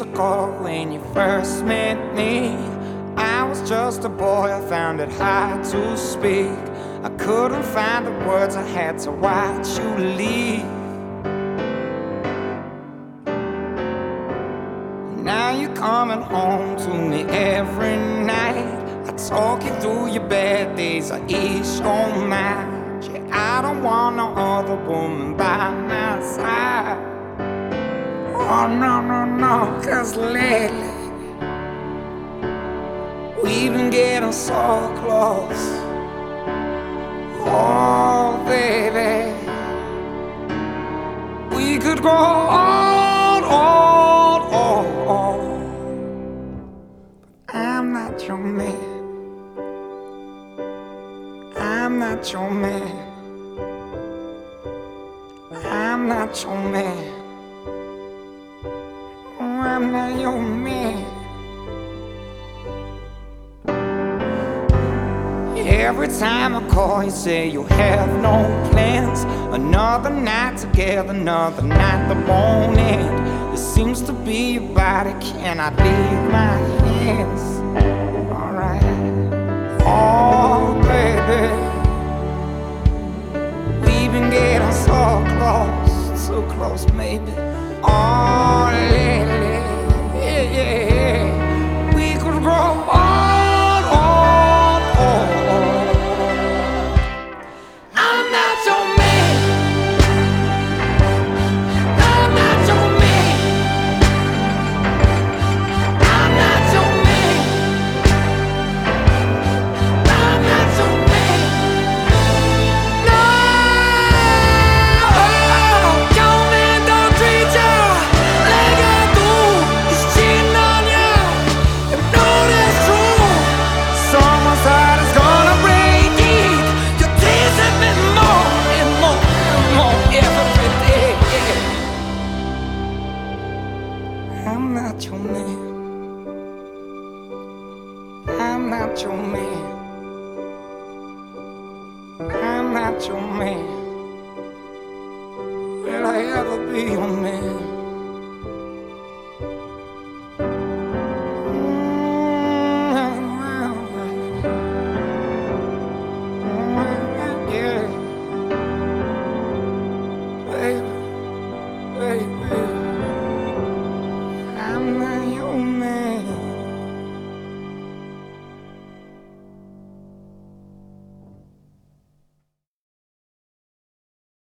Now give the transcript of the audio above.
ago when you first met me, I was just a boy, I found it hard to speak. I couldn't find the words, I had to watch you leave. Now you're coming home to me every night. I talk you through your bad days, I ease your mind. Yeah, I don't want no other woman by my side. Oh no, no, no, 'cause lately we've been getting so close. Oh baby, we could go on, on, on, on. I'm not your man, I'm not your man, I'm not your man, I'm not your man. Every time I call you say you have no plans. Another night together, another night that won't end. It seems to be your body, cannot leave my hands. Alright, oh baby, we've been getting so close, too close maybe. Oh lately, yeah, yeah, yeah. We could grow on, on, on. I'm not your man, I'm not your man, I'm not your man, I'm not your man. No, your man don't treat you like I do. He's cheating on you, you know that's true. Someone's heart is gonna break it. You're teasing me more and more and more every day. I'm not your man, I'm not your man, I'm not your man. Will I ever be your man?